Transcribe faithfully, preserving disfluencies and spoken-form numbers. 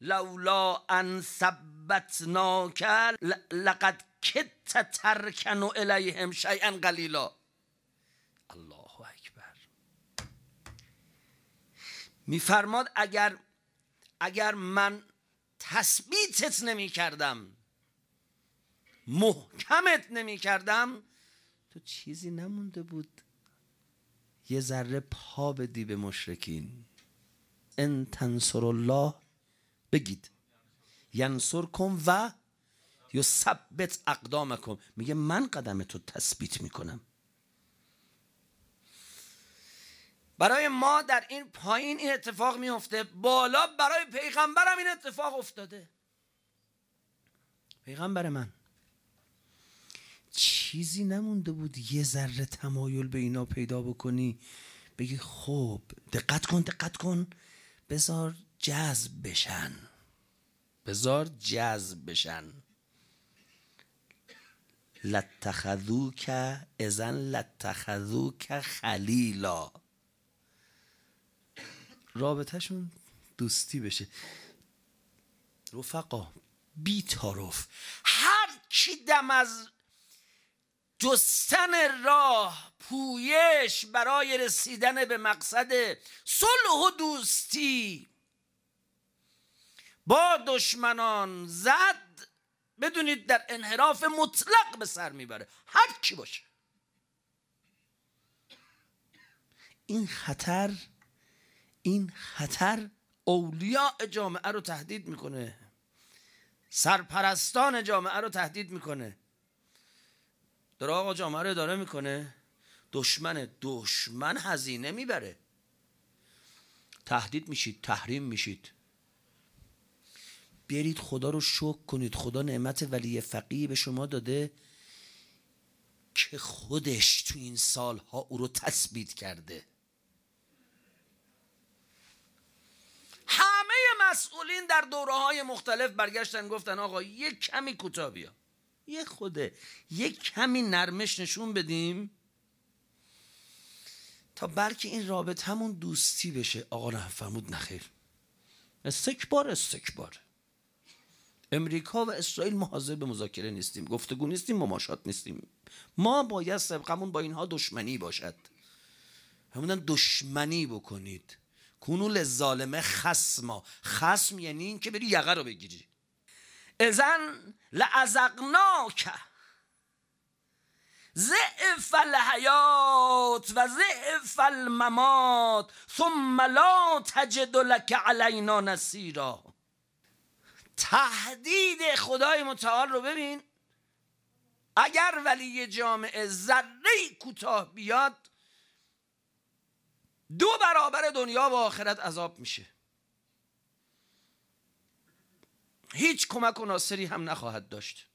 لولا ان ثبتناک لقد کدت ترکن الیهم شیئا قلیلا. الله اکبر. میفرماد اگر اگر من تثبیتت نمی کردم، محکمت نمی کردم، تو چیزی نمونده بود یه ذره پا بدی به مشرکین. ان تنصر الله بگید ینصرکم و یثبت اقدامکم. میگه من قدمتو تثبیت میکنم. برای ما در این پایین این اتفاق میفته، بالا برای پیغمبرم این اتفاق افتاده. پیغمبر من چیزی نمونده بود یه ذره تمایل به اینا پیدا بکنی، بگی خب دقت کن دقت کن بذار جذب بشن، بذار جذب بشن. لاتخذوک اذن لاتخذوک خلیلا. رابطهشون دوستی بشه. رفقا بی تعارف، هر کی دم از جستن راه پویش برای رسیدن به مقصد صلح و دوستی با دشمنان زد، بدونید در انحراف مطلق به سر میبره، هر کی باشه. این خطر این خطر اولیاء جامعه رو تهدید میکنه، سرپرستان جامعه رو تهدید میکنه. در آقا جامعه رو اداره میکنه، دشمن دشمن هزینه میبره. تهدید میشید، تحریم میشید. برید خدا رو شکر کنید، خدا نعمت ولی فقیه به شما داده که خودش تو این سالها او رو تثبیت کرده. همه مسئولین در دوره‌های مختلف برگشتن گفتن آقا یک کمی کوتاه بیا، یک خوده یک کمی نرمش نشون بدیم تا بلکه این رابطه همون دوستی بشه. آقا نه فرمود نخیر، استکبار استکبار. امریکا و اسرائیل ما حاضر به مذاکره نیستیم، گفتگو نیستیم، مماشات نیستیم. ما باید سبقمون با اینها دشمنی باشد. همونن دشمنی بکنید. کنو للظالم خصما. خصم یعنی این که بری یقه رو بگیری. اذن لأذقناک ضعف الحیات و ضعف الممات ثم لا تجد لك علینا نصیرا. تهدید خدای متعال رو ببین. اگر ولی جامعه ذره کوتاه بیاد، دو برابر دنیا و آخرت عذاب میشه. هیچ کمک و ناصری هم نخواهد داشت.